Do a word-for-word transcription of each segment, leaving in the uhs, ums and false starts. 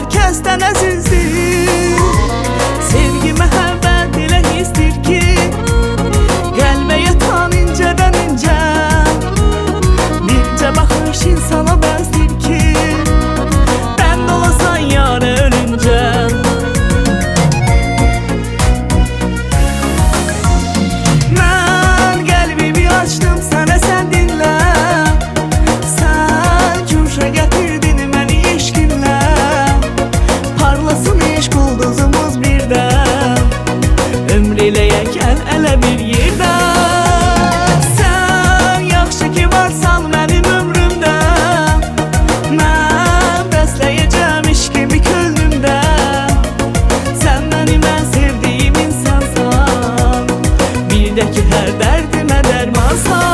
kəsdən əzizdir. Sevgi, məhəbbət elə hisdir ki, qəlbə yatan incədən incə. Bircə baxış insana bəsdir ki, bənd olasan yarə ölüncə. Mən qəlbimi açdım sənə, sən dinlə. Sən cuşa gətirdin məni eşqinlə. Parlasın eşq ulduzumuz birdən, ömr eləyək gəl ələ bir yerdə. Sən yaxşı ki varsan mənim ömrümdə, mən bəsləyəcəm eşqimi könlümdə. Sən mənim ən sevdiyim insansan, bir də ki hər dərdimə dərmansan.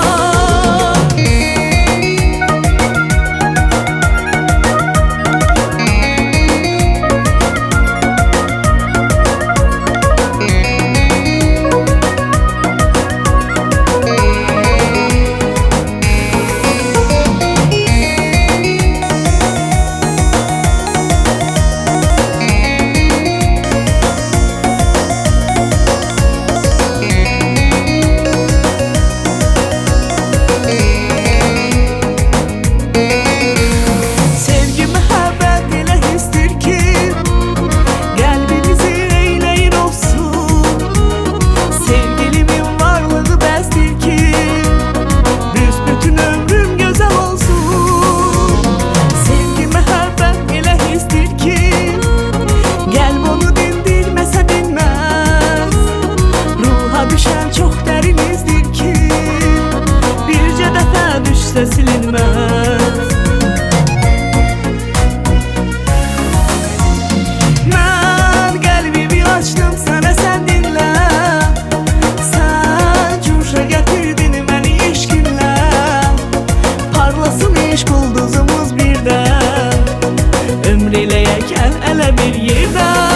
Sevgi, məhəbbət elə hisdir ki, qəlbimizi eyləyir olsun. Sevgilimin varlığı bəsdir ki, büsbütün ömrüm gözəl olsun. Sevgi, məhəbbət elə hisdir ki, qəlb onu dindirməsə dinməz. Ruha düşən çox dərin izdir ki, bircə dəfə düşsə silinməz. Mən qəlbimi açdım sənə, sən dinlə. Sən cuşa gətirdin məni eşqinlə. Parlasın eşq ulduzumuz birdən, ömr eləyək gəl ələ bir yerdə.